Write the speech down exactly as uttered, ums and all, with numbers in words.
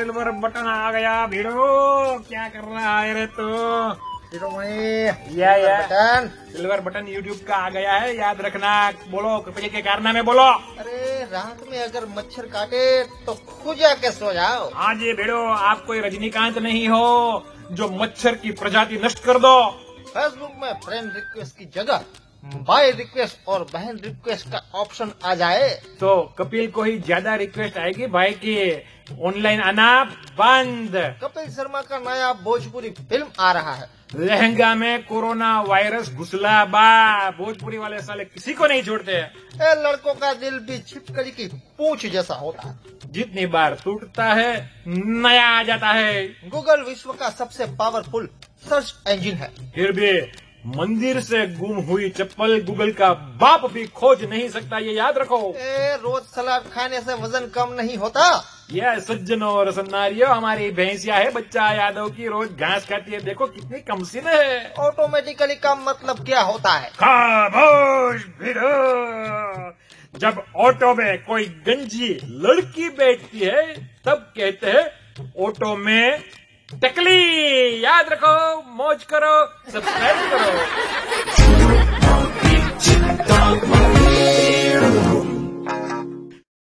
Silver button आ गया। भिड़ो क्या कर रहा है रे तू? या या बटन सिल्वर बटन यूट्यूब का आ गया है, याद रखना। बोलो कपिल के कारनामे बोलो। अरे रात में अगर मच्छर काटे तो खुद जाके सो जाओ। हाँ जी भिड़ो, आप कोई रजनीकांत नहीं हो जो मच्छर की प्रजाति नष्ट कर दो। फेसबुक में फ्रेंड रिक्वेस्ट की जगह भाई रिक्वेस्ट और बहन रिक्वेस्ट का ऑप्शन आ जाए तो कपिल को ही ज्यादा रिक्वेस्ट आएगी भाई की। ऑनलाइन आना बंद। कपिल शर्मा का नया भोजपुरी फिल्म आ रहा है। लहंगा में कोरोना वायरस घुसला बा। भोजपुरी वाले साले किसी को नहीं छोड़ते। ए लड़कों का दिल भी छिपकली की पूंछ जैसा होता है, जितनी बार टूटता है नया आ जाता है। गूगल विश्व का सबसे पावरफुल सर्च इंजिन है। फिर भी मंदिर से गुम हुई चप्पल गूगल का बाप भी खोज नहीं सकता, ये याद रखो। ए रोज सलाद खाने से वजन कम नहीं होता। यह सज्जनों और सन्नारियों, हमारी भैंसिया है बच्चा यादव की, रोज घास खाती है, देखो कितनी कमसिन है। ऑटोमेटिकली का मतलब क्या होता है? खामोश भिड़ो। जब ऑटो में कोई गंजी लड़की बैठती है तब कहते हैं ऑटो में टकली। याद रखो, मौज करो, सब्सक्राइब करो।